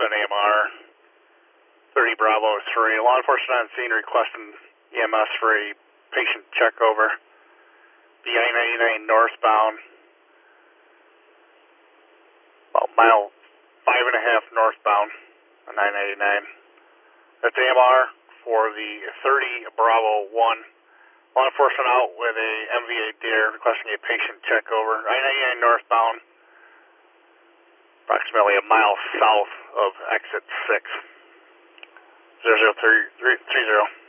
7 AMR, 30 Bravo 3. Law enforcement on scene requesting EMS for a patient check over. The I-99 northbound, about mile 5.5 northbound on I-99. That's AMR for the 30 Bravo 1. Law enforcement out with a MVA DARE requesting a patient check over. I-99 northbound, approximately a mile south of exit 6. 00330.